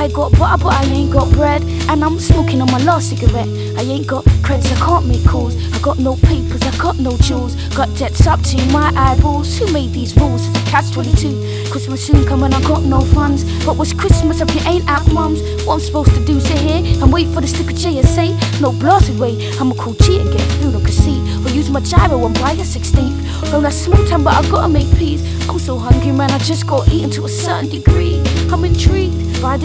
I got butter but I ain't got bread, and I'm smoking on my last cigarette. I ain't got creds, I can't make calls. I got no papers, I got no jewels. Got debts up to my eyeballs. Who made these rules? It's a catch-22. Christmas soon coming, I got no funds. But what's Christmas if you ain't at mum's? What I'm supposed to do, sit here and wait for the sticker JSA? No blasted way, I'ma call cheat and get food on receipt, or use my gyro and buy a 16th. Well, that's small time, but I gotta make peace. I'm so hungry, man, I just got eaten to a certain degree. I'm intrigued by the